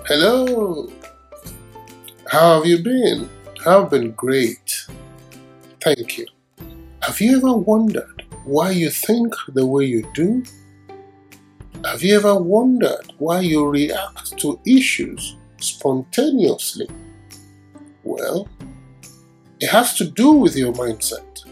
Hello, how have you been? I've been great. Thank you. Have you ever wondered why you think the way you do? Have you ever wondered why you react to issues spontaneously? Well, it has to do with your mindset.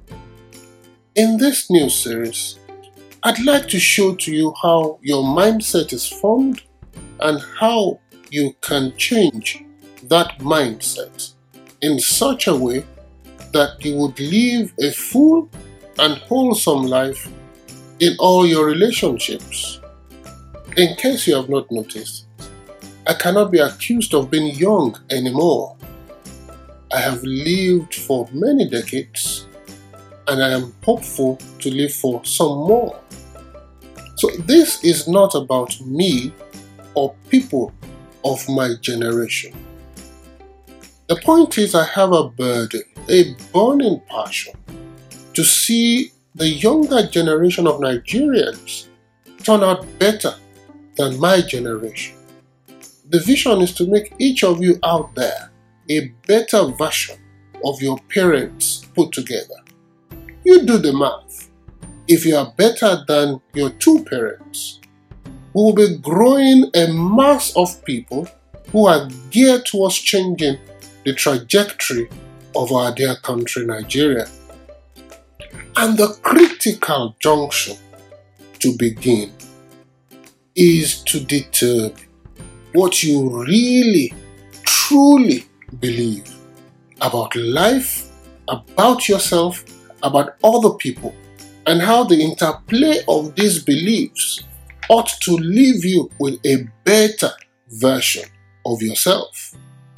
In this new series, I'd like to show to you how your mindset is formed and how you can change that mindset in such a way that you would live a full and wholesome life in all your relationships. In case you have not noticed, I cannot be accused of being young anymore. I have lived for many decades and I am hopeful to live for some more. So this is not about me or people of my generation. The point is, I have a burden, a burning passion to see the younger generation of Nigerians turn out better than my generation. The vision is to make each of you out there a better version of your parents put together. You do the math. If you are better than your two parents, we will be growing a mass of people who are geared towards changing the trajectory of our dear country, Nigeria. And the critical junction to begin is to determine what you really, truly believe about life, about yourself, about other people, and how the interplay of these beliefs ought to leave you with a better version of yourself.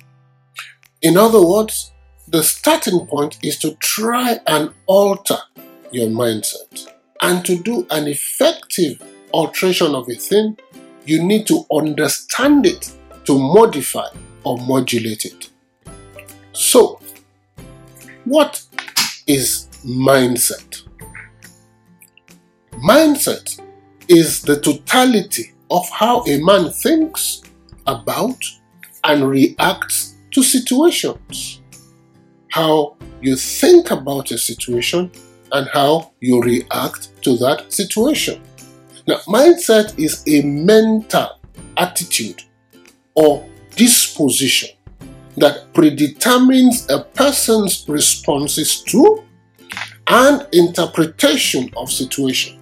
In other words, the starting point is to try and alter your mindset. And to do an effective alteration of a thing, you need to understand it to modify or modulate it. So, what is mindset? Mindset is the totality of how a man thinks about and reacts to situations. How you think about a situation and how you react to that situation. Now, mindset is a mental attitude or disposition that predetermines a person's responses to and interpretation of situations.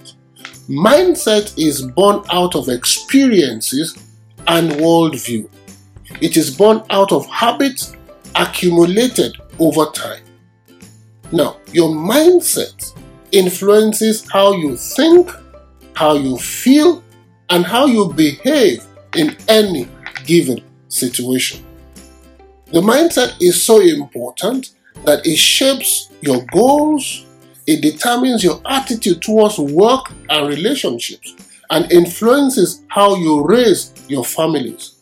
Mindset is born out of experiences and worldview. It is born out of habits accumulated over time. Now, your mindset influences how you think, how you feel, and how you behave in any given situation. The mindset is so important that it shapes your goals, it determines your attitude towards work and relationships, and influences how you raise your families.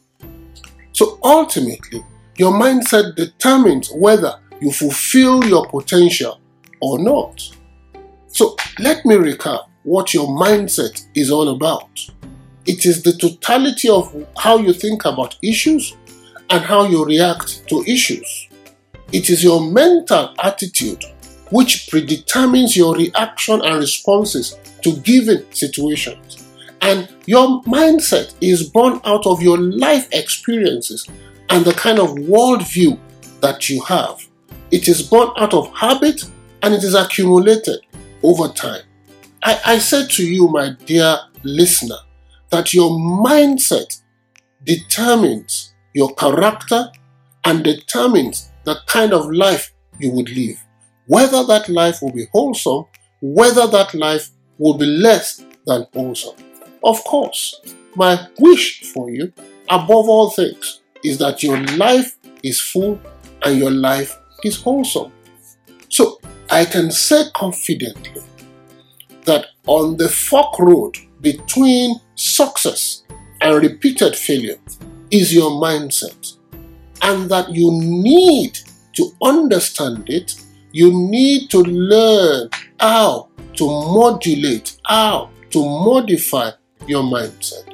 So ultimately, your mindset determines whether you fulfill your potential or not. So let me recap what your mindset is all about. It is the totality of how you think about issues and how you react to issues. It is your mental attitude which predetermines your reaction and responses to given situations. And your mindset is born out of your life experiences and the kind of worldview that you have. It is born out of habit and it is accumulated over time. I said to you, my dear listener, that your mindset determines your character and determines the kind of life you would live. Whether that life will be wholesome, whether that life will be less than wholesome. Of course, my wish for you, above all things, is that your life is full and your life is wholesome. So, I can say confidently that on the fork road between success and repeated failure is your mindset, and that you need to understand it. You need to learn how to modulate, how to modify your mindset.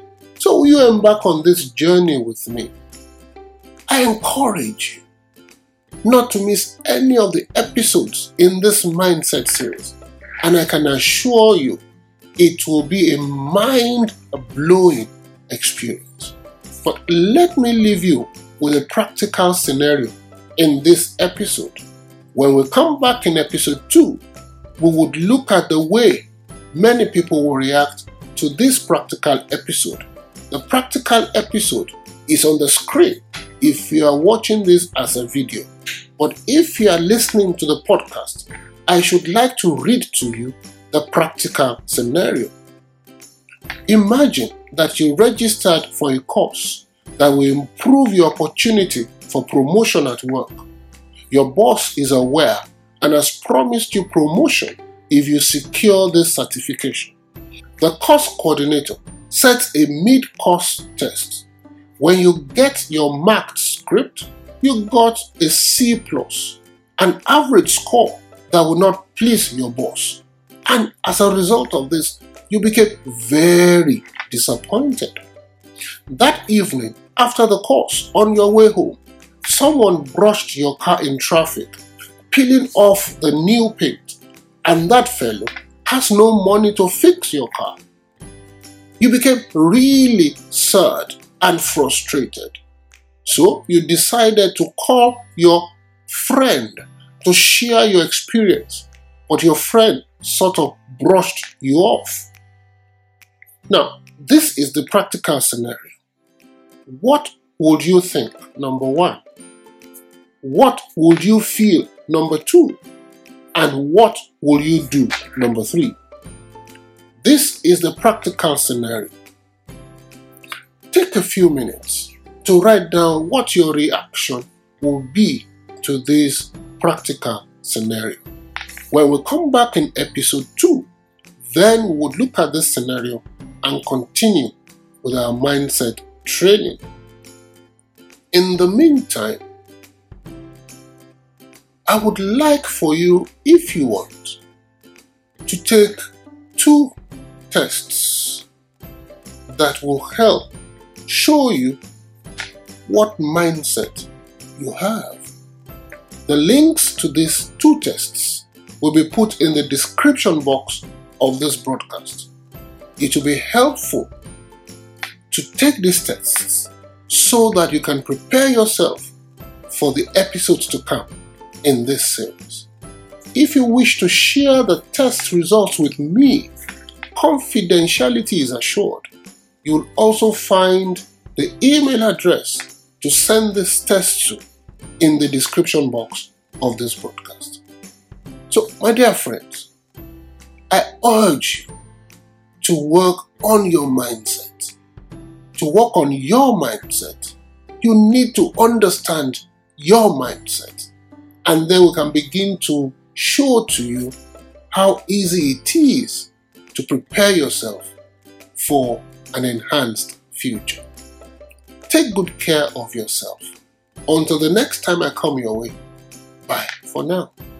So will you embark on this journey with me? I encourage you not to miss any of the episodes in this mindset series, and I can assure you it will be a mind-blowing experience. But let me leave you with a practical scenario in this episode. When we come back in episode 2, we would look at the way many people will react to this practical episode. The practical episode is on the screen if you are watching this as a video. But if you are listening to the podcast, I should like to read to you the practical scenario. Imagine that you registered for a course that will improve your opportunity for promotion at work. Your boss is aware and has promised you promotion if you secure this certification. The course coordinator sets a mid-course test. When you get your marked script, you got a C+, an average score that would not please your boss. And as a result of this, you became very disappointed. That evening, after the course, on your way home, someone brushed your car in traffic, peeling off the new paint, and that fellow has no money to fix your car. You became really sad and frustrated. So you decided to call your friend to share your experience, but your friend sort of brushed you off. Now, this is the practical scenario. What would you think? Number 1. What would you feel? Number 2. And what will you do? Number 3. This is the practical scenario. Take a few minutes to write down what your reaction will be to this practical scenario. When we come back in episode 2, then we would look at this scenario and continue with our mindset training. In the meantime, I would like for you, if you want, to take 2 tests that will help show you what mindset you have. The links to these 2 tests will be put in the description box of this broadcast. It will be helpful to take these tests so that you can prepare yourself for the episodes to come in this series. If you wish to share the test results with me, confidentiality is assured. You will also find the email address to send this test to in the description box of this broadcast. So, my dear friends, I urge you to work on your mindset. To work on your mindset, you need to understand your mindset. And then we can begin to show to you how easy it is to prepare yourself for an enhanced future. Take good care of yourself. Until the next time I come your way, bye for now.